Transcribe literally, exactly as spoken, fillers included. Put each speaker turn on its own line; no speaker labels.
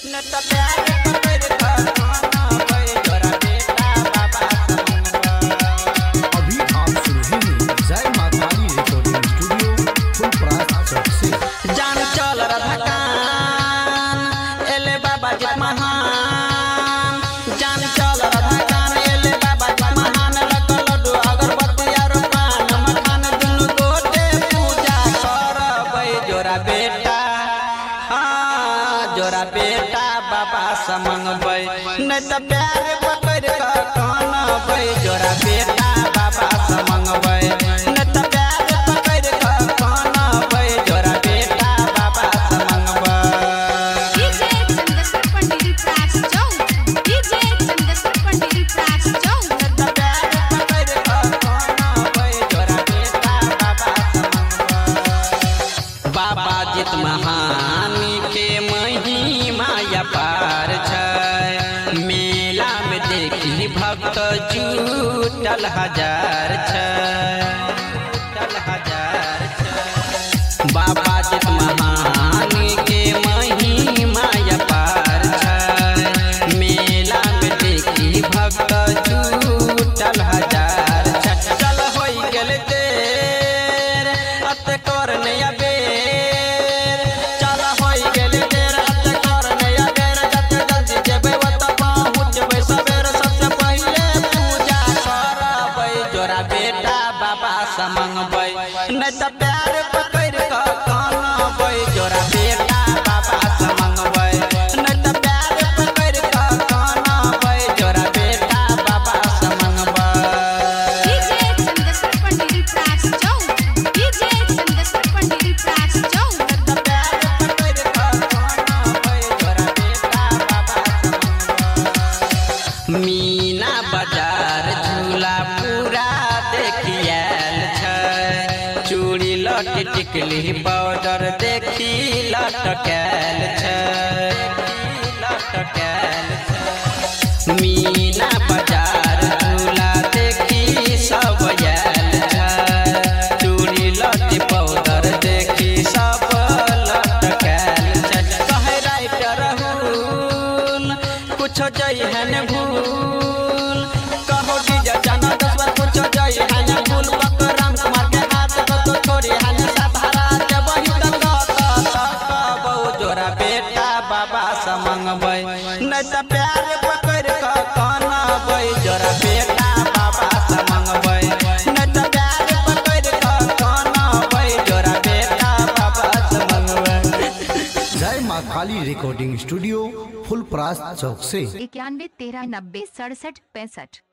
अभी आप सुन रहे हैं जय मां काली रिकॉर्डिंग स्टूडियो फुलपरास चौक से।
जान चल राधाकान एले बाबा जी महान, जान चल राधाकान एले बाबा जी महान। लकल लड्डू अगरबत्ती आरो पान मखान दुनु गोटे पूजा करबै जोरा बेटा, हाँ जोरा बेटा बाबा से मंगबै नहीं तो प्यार पकड़ कर कानबै। जोरा बेटा बाबा से मंगबै नहीं तो प्यार पकड़ कर कानबै। जोरा बेटा बाबा से मंगबै।
डीजे चंदेश्वर पंडित प्रास चौक, डीजे चंदेश्वर पंडित प्रास चौक।
नहीं तो प्यार पकड़ कर कानबै। जोरा बेटा बाबा से मंगबै। बाबा जित महानी के महिमा अपार छै, मेला में देखी भक्त जुटल हजार छै, जुटल हजार छै। बाबा जित महानी के महिमा अपार छै, मेला में देखी भक्त जुटल हजार छै। चल होई गेल देर अत कर नया बेर, चल होई गेल देर अत कर नया बेर। जत जल्दी जेबै ओत पहुँचबै सबेर। सबसे पहिले पूजा करबै जोरा बेटा बाबा से मंगबै नहीं तो प्यार पकड़ कर कानबै। जोरा बेटा बाबा से मंगबै नहीं तो प्यार पकड़ कर कानबै। जोरा बेटा बाबा से मंगबै।
डीजे चंदेश्वर पंडित प्रास चौक, डीजे चंदेश्वर पंडित प्रास चौक।
नहीं तो प्यार पकड़ कर कानबै। जोरा बेटा बाबा से मंगबै। मीना बाजार झूला पूरा देखियल छै, चूड़ी लट टिकली पाउडर देखी लटकल छै, लटकल छै। मीना बाजार झूला देखी सब आयल छै, चूड़ी लट पाउडर देखी सब लटकल छै। कहे राइटर राहुल कुछ जई है न भूल, कहो डीजे जाना दस बार कुछ जई है न भूल। पकराम कुमार के हाथ तो छोड़ी है न सहारा के वही तक कहबो जोरा बेटा बाबा से मंगबै नहीं तो प्यार पकड़ कर कानबै। जोरा बेटा बाबा से मंगबै नहीं तो प्यार पकड़ कर कानबै। जोरा बेटा बाबा से मंगबै।
जय मां काली रिकॉर्डिंग स्टूडियो फुलपरास चौक से।
इक्यानवे तेरह नब्बे सड़सठ पैंसठ।